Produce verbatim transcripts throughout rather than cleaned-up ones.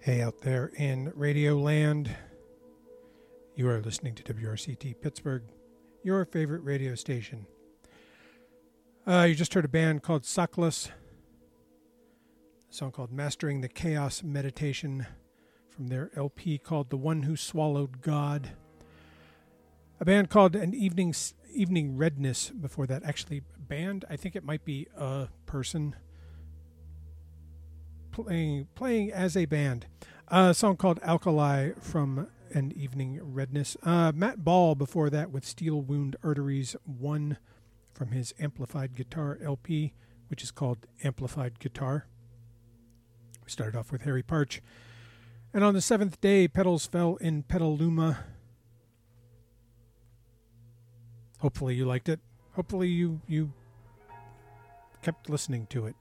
Hey, out there in Radio Land, you are listening to W R C T Pittsburgh, your favorite radio station. Uh, you just heard a band called Sockless, a song called Mastering the Chaos Meditation from their L P called The One Who Swallowed God. A band called An Evening, Evening Redness before that. Actually, band, I think it might be a person playing playing as a band. Uh, a song called Alkali from An Evening Redness. Uh, Matt Ball before that with Steel Wound Arteries one from his Amplified Guitar L P, which is called Amplified Guitar. We started off with Harry Parch. And on the seventh day, Petals Fell in Petaluma. Hopefully you liked it. Hopefully you, you kept listening to it.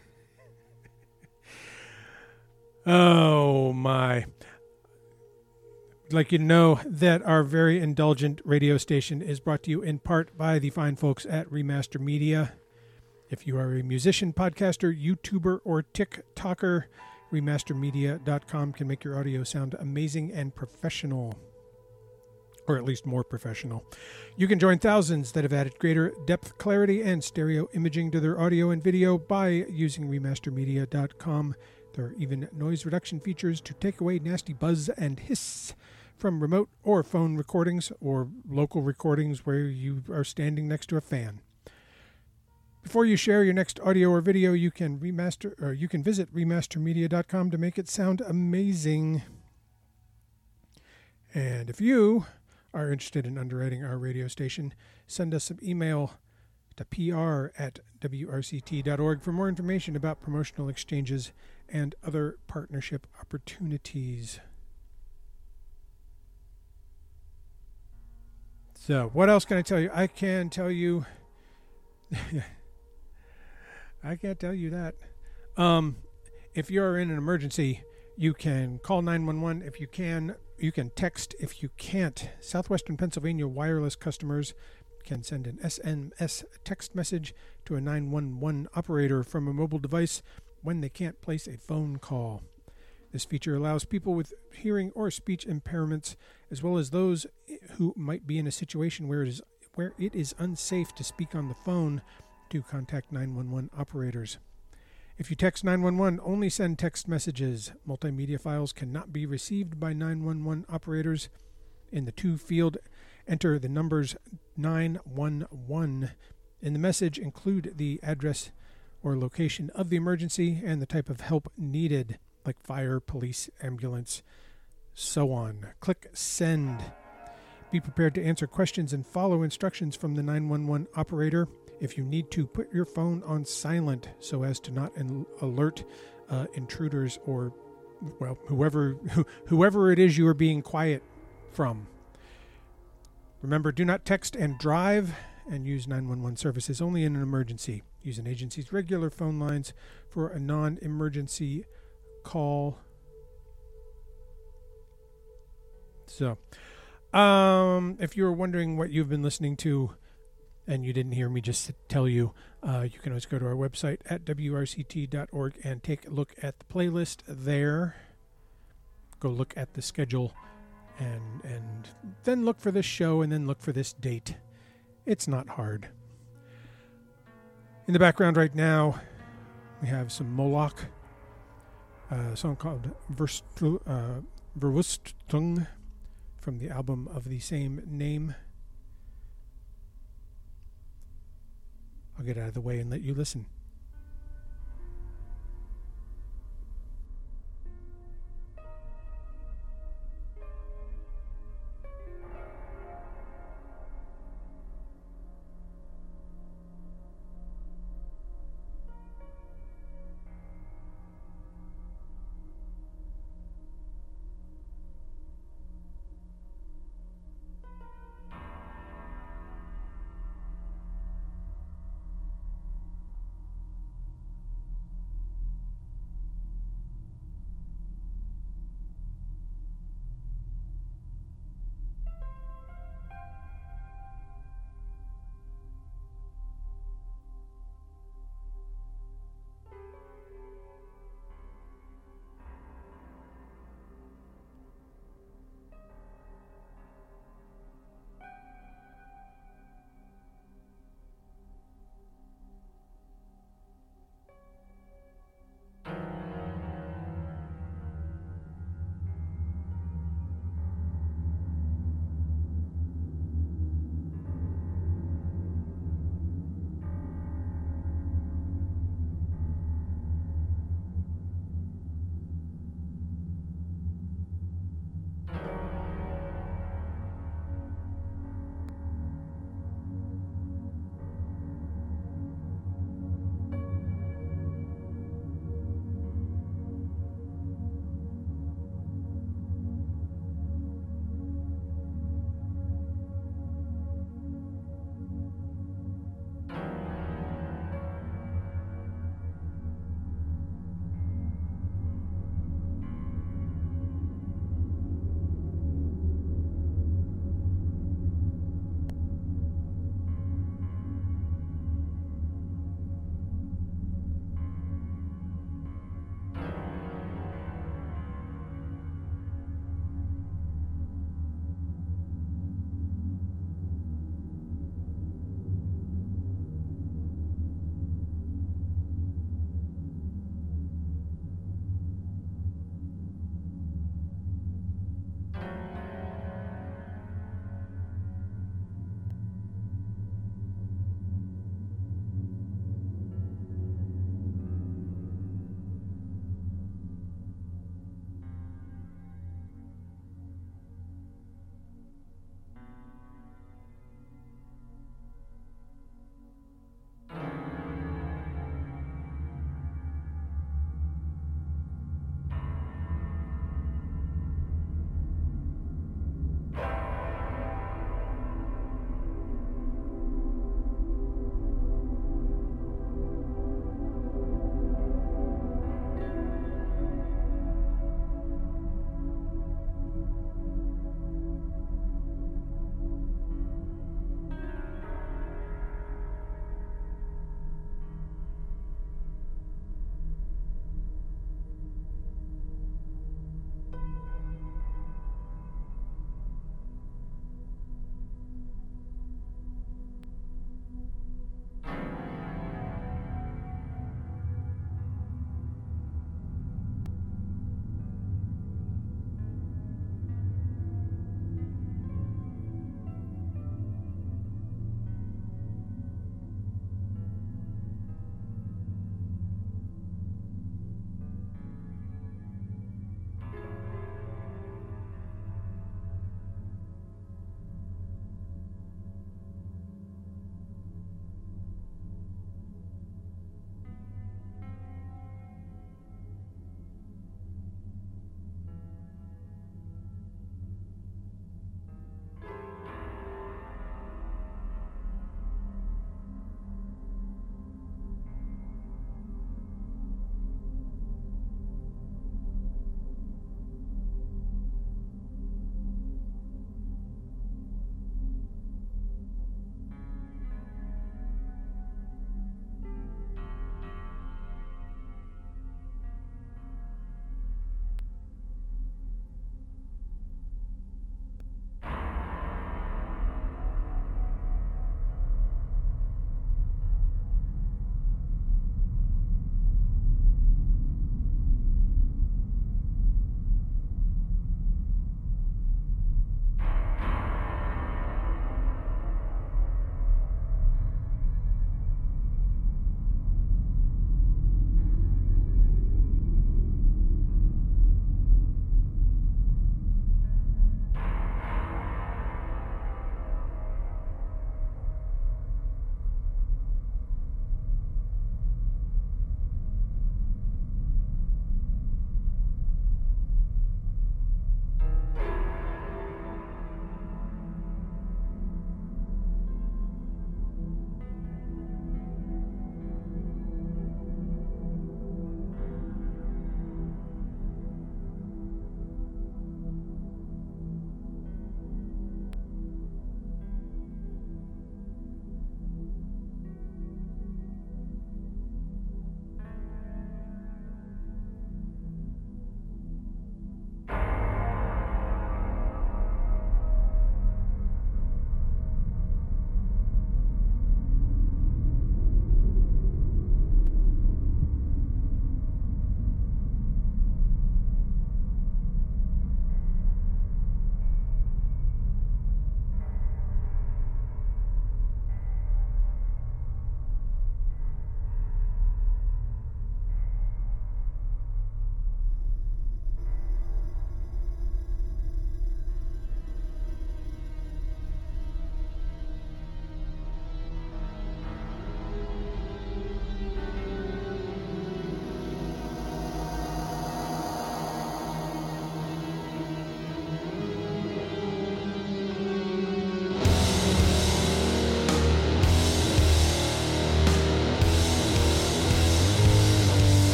Oh, my. I'd like you to know that our very indulgent radio station is brought to you in part by the fine folks at Remaster Media. If you are a musician, podcaster, YouTuber, or TikToker, remaster media dot com can make your audio sound amazing and professional, or at least more professional. You can join thousands that have added greater depth, clarity, and stereo imaging to their audio and video by using remaster media dot com. There are even noise reduction features to take away nasty buzz and hiss from remote or phone recordings or local recordings where you are standing next to a fan. Before you share your next audio or video, you can remaster or you can visit remaster media dot com to make it sound amazing. And if you are interested in underwriting our radio station, send us an email to P R at W R C T dot org for more information about promotional exchanges and other partnership opportunities. So, what else can I tell you? I can tell you... I can't tell you that. Um, if you're in an emergency, you can call nine one one. If you can, you can text. If you can't, Southwestern Pennsylvania wireless customers can send an S M S text message to a nine one one operator from a mobile device when they can't place a phone call. This feature allows people with hearing or speech impairments, as well as those who might be in a situation where it is where it is unsafe to speak on the phone, to contact nine one one operators. If you text nine one one, only send text messages. Multimedia files cannot be received by nine one one operators. In the to field, enter the numbers nine one one. In the message, include the address or location of the emergency and the type of help needed, like fire, police, ambulance, so on. Click send. Be prepared to answer questions and follow instructions from the nine one one operator. If you need to, put your phone on silent so as to not in- alert uh, intruders or, well, whoever whoever it is you are being quiet from. Remember, do not text and drive, and use nine one one services only in an emergency. Use an agency's regular phone lines for a non-emergency call. So, um, if you're wondering what you've been listening to and you didn't hear me just tell you, uh, you can always go to our website at W R C T dot org and take a look at the playlist there. Go look at the schedule and and then look for this show and then look for this date. It's not hard. In the background right now, we have some Moloch, a song called Verstru- uh, Verwustung from the album of the same name. I'll get out of the way and let you listen.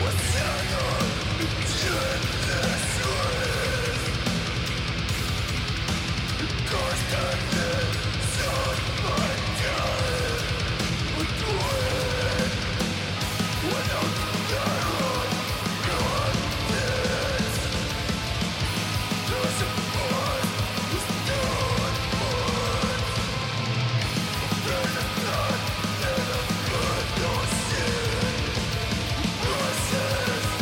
Process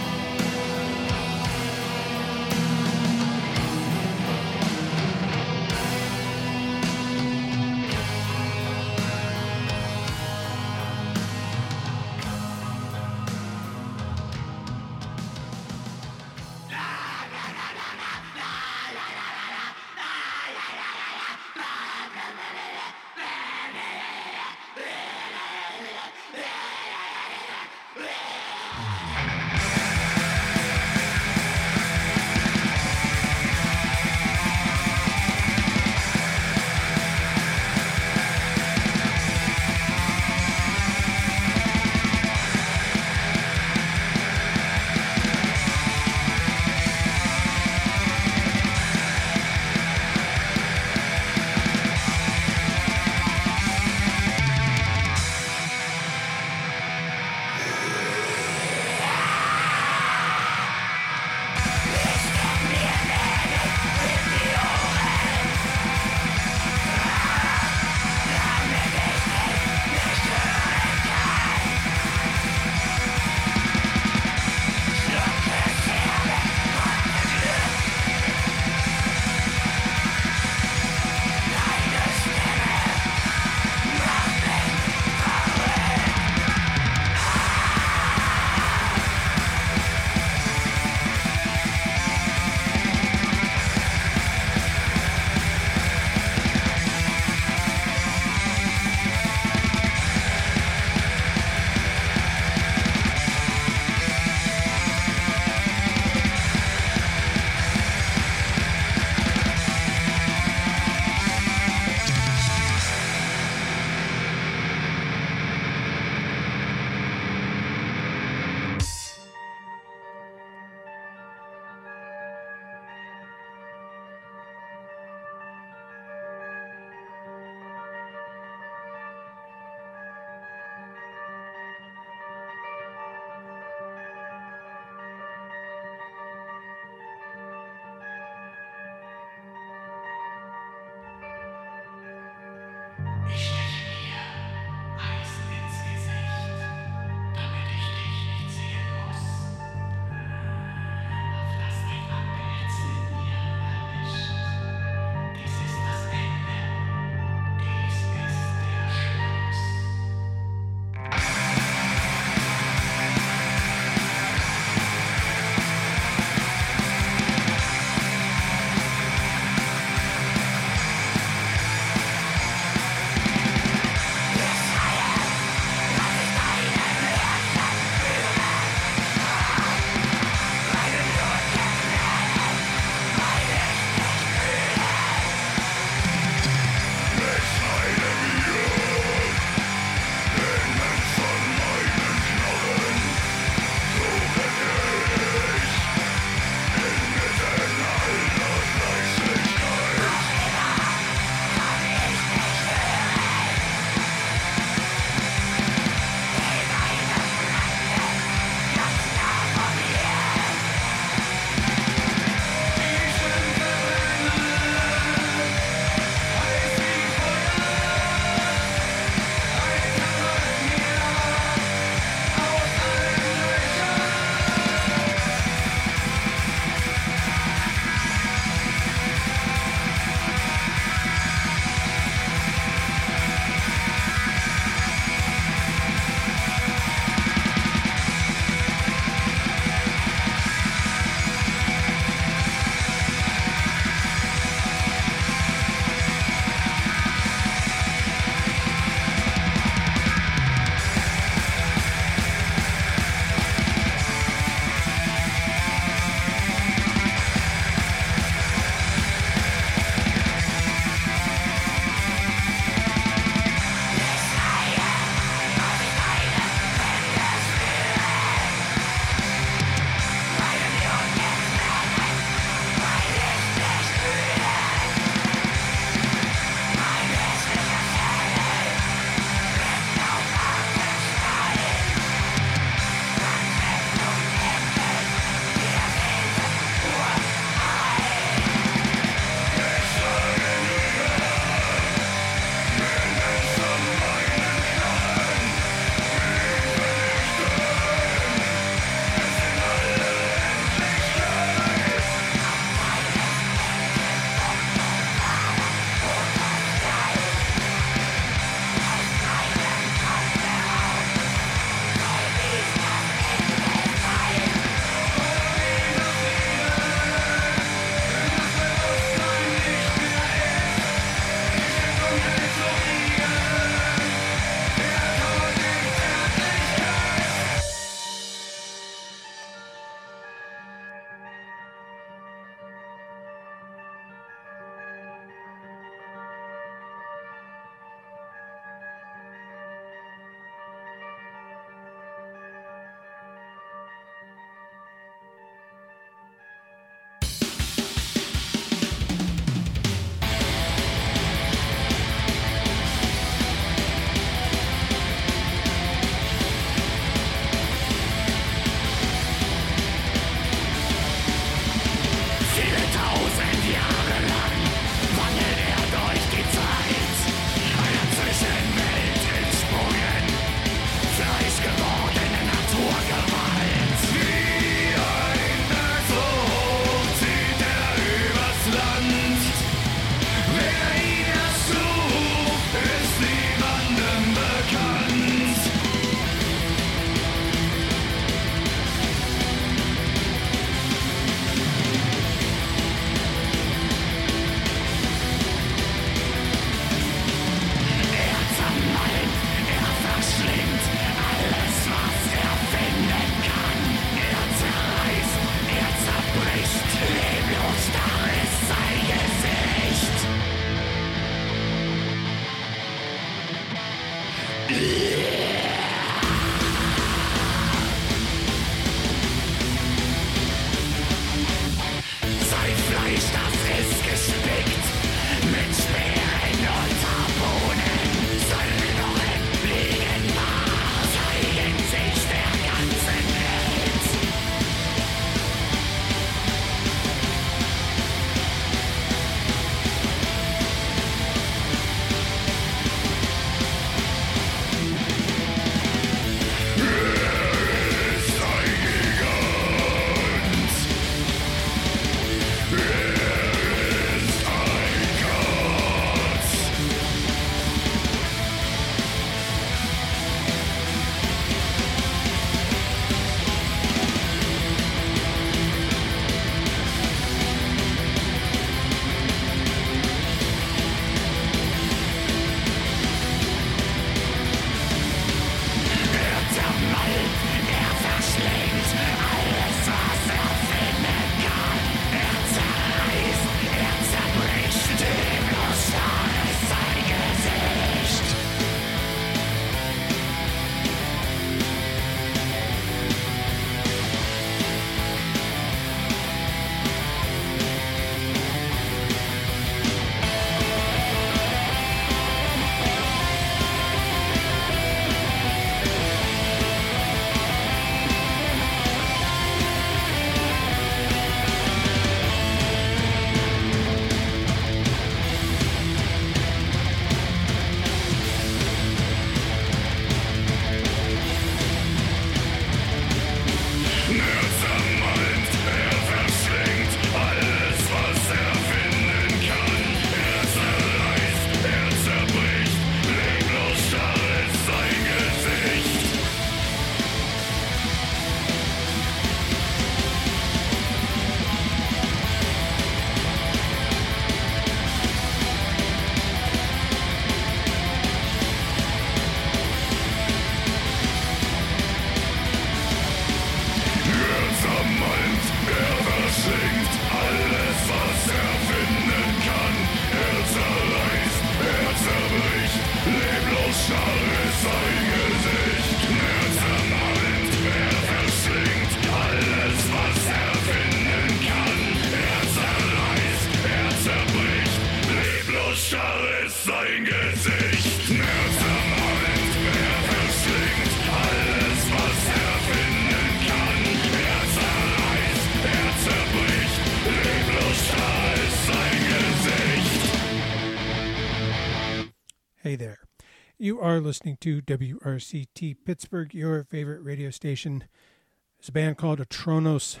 Hey there. You are listening to W R C T Pittsburgh, your favorite radio station. It's a band called Atronos.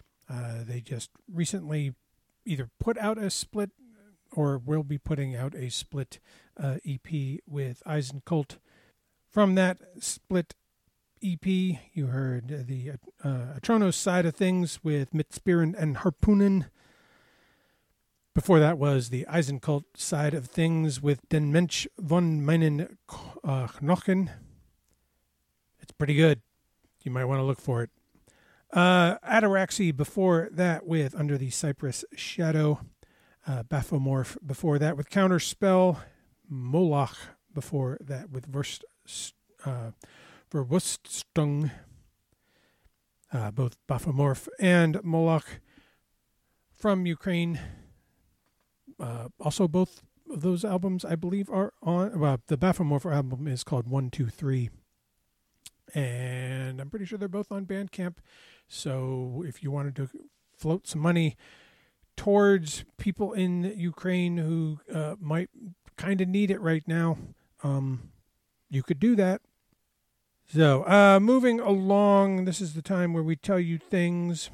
Uh, they just recently either put out a split or will be putting out a split uh, E P with Eisencult. From that split E P, you heard the uh, Atronos side of things with Mitspiren and Harpunen. Before that was the Eisencult side of things with Den Mensch von meinen uh, Knochen. It's pretty good. You might want to look for it. Uh, Ataraxy before that with Under the Cypress Shadow. Uh, Baphomet before that with Counterspell. Moloch before that with Verst, uh, Verwuststung. Uh, both Baphomet and Moloch from Ukraine. Uh, also, both of those albums, I believe, are on. Well, the Baphomet album is called One, Two, Three, and I'm pretty sure they're both on Bandcamp. So, if you wanted to float some money towards people in Ukraine who uh, might kind of need it right now, um, you could do that. So, uh, moving along, this is the time where we tell you things.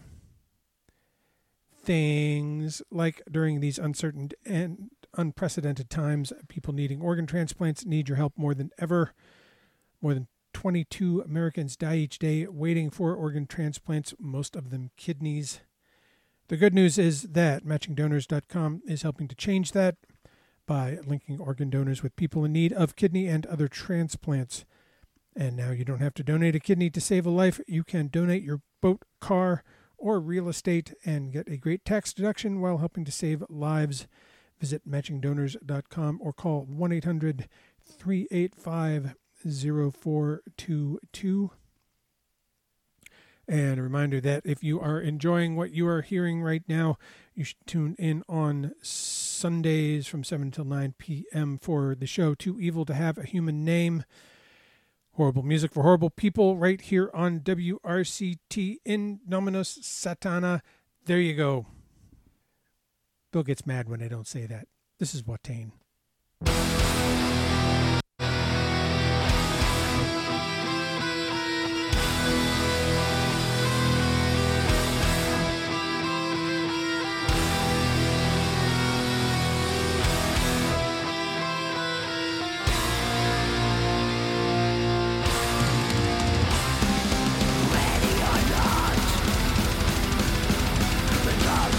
Things like during these uncertain and unprecedented times, people needing organ transplants need your help more than ever. More than twenty-two Americans die each day waiting for organ transplants, most of them kidneys. The good news is that matching donors dot com is helping to change that by linking organ donors with people in need of kidney and other transplants. And now you don't have to donate a kidney to save a life. You can donate your boat, car, or real estate and get a great tax deduction while helping to save lives. Visit matching donors dot com or call one eight hundred three eight five zero four two two. And a reminder that if you are enjoying what you are hearing right now, you should tune in on Sundays from seven till nine p.m. for the show Too Evil to Have a Human Name. Horrible music for horrible people right here on W R C T in Nominos Satana. There you go. Bill gets mad when I don't say that. This is Watain.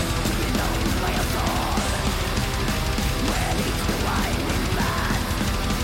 Where leads the winding path?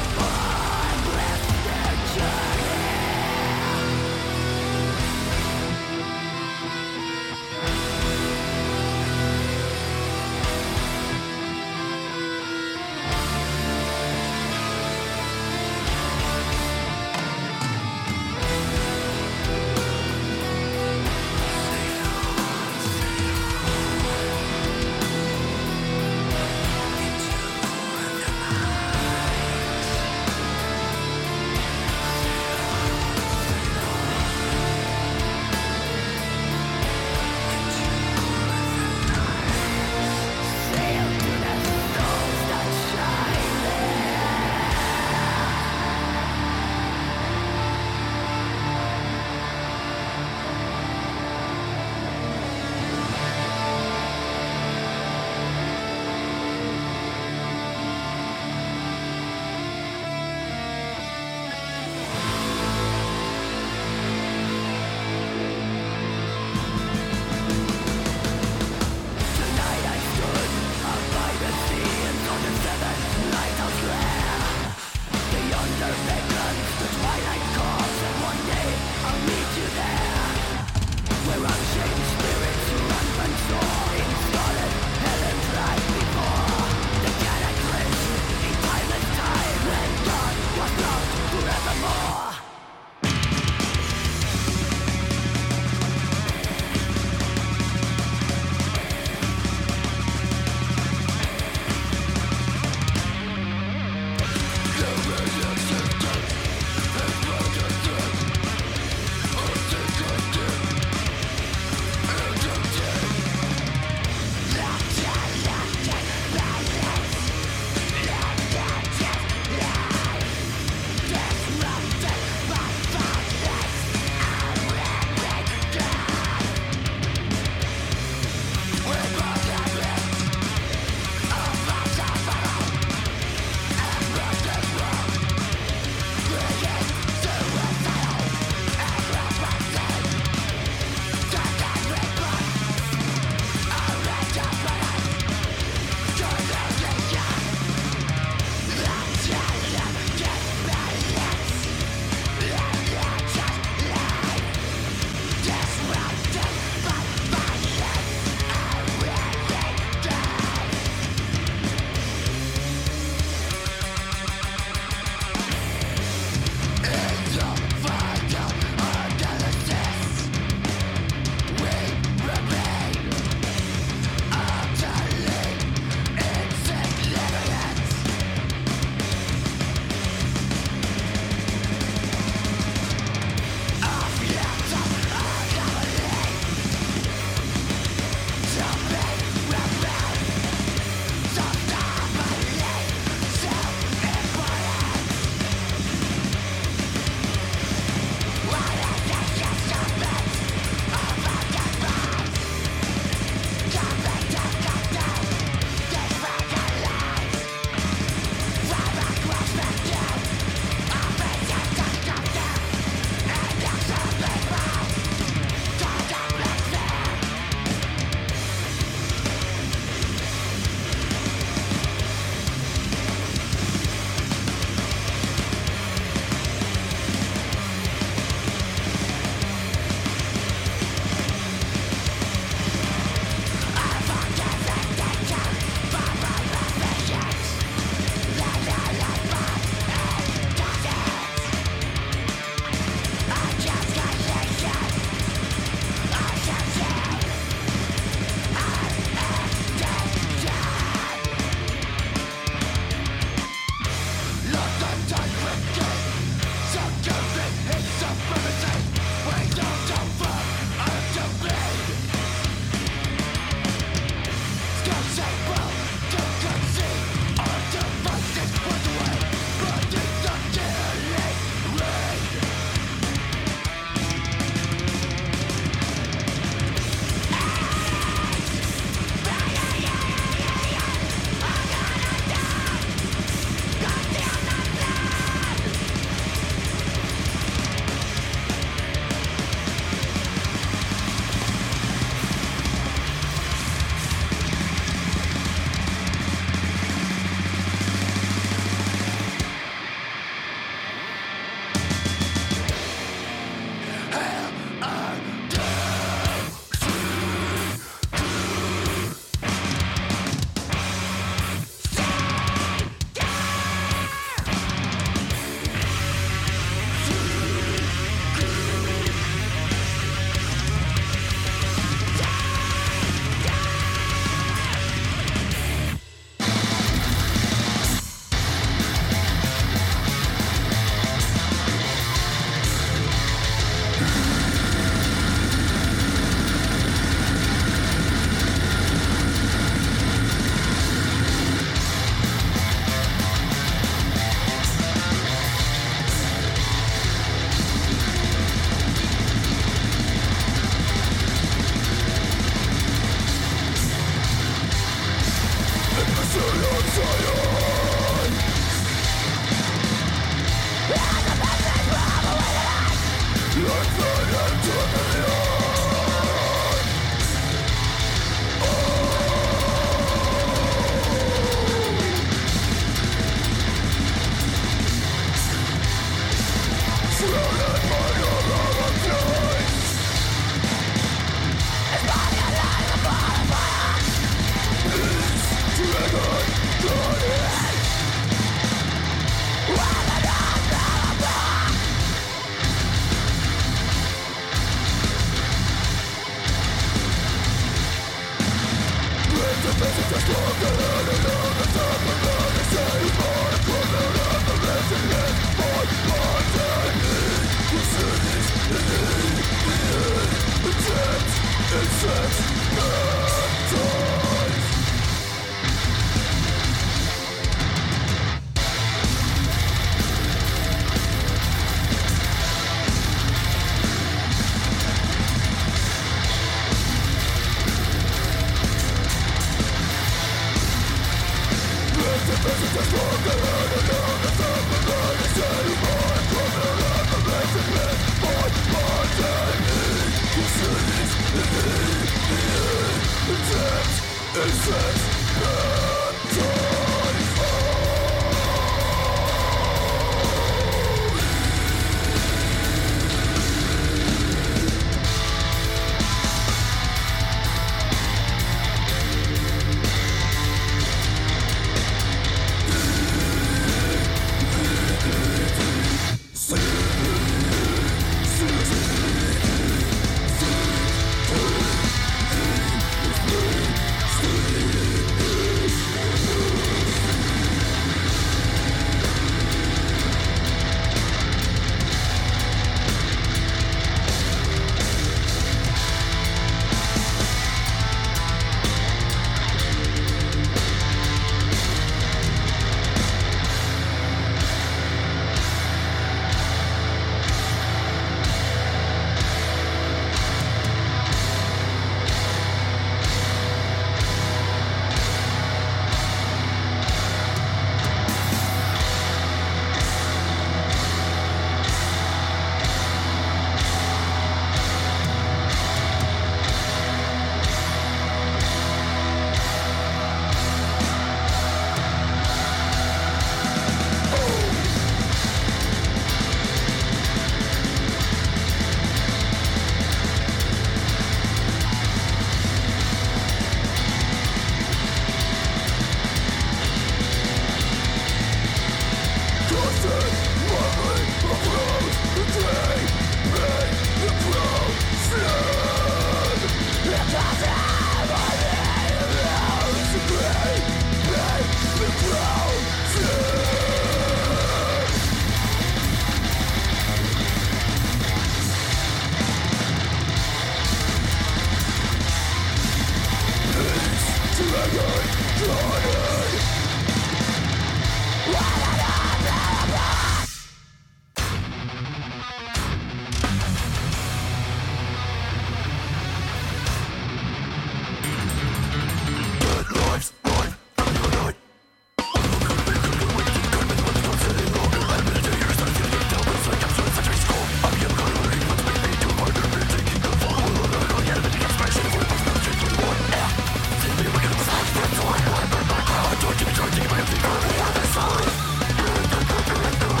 Charging my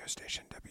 station, W